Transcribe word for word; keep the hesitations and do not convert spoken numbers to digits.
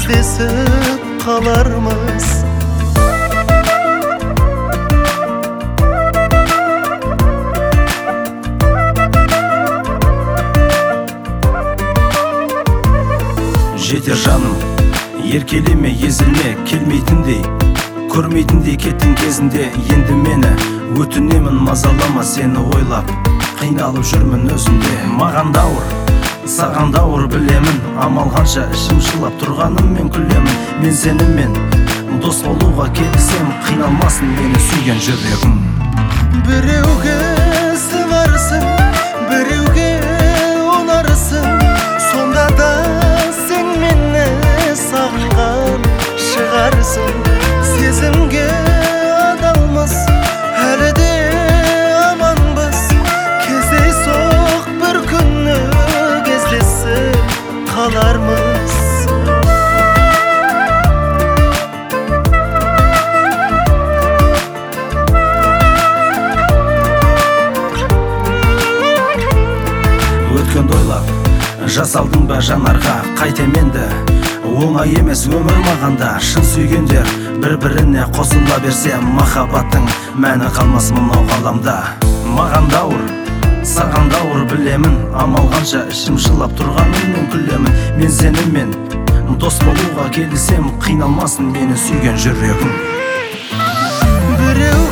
кездесіп қалармыз. Жетер жаным, еркелеме, езілме, келмейтіндей, көрмейтіндей кеттің кезінде. Енді мені өтінемін, мазалама сені ойлап, қиналып жүрмін өзімде. Маған дауыр, саған дауыр білемін, амал қанша ішім жылап тұрғаным мен күлемін. Мен сенімен дос болуға келісем, қиналмасын мені сүйген жүрегім. Біреуге сыңарсың, біреуге ұнарсың, сонда да сен мені сағынған шығарсың. Сезімге адалмыз, әлі де аманбыз, кездейсоқ бір күні кездесіп қалармыз. Өткенді ойлап жасалдың ба жанарға, қайтем енді оңай емес өмір мағанда. Шын сүйгендер бір-біріне қосыла берсе, махаббаттың мәні қалмас мынау ғаламда. Маған дауыр, саған дауыр білемін, амал қанша ішім жылап тұрғаным мен күлемін. Мен сенімен дос болуға келісем, қиналмасын мені сүйген жүрегім. Біреу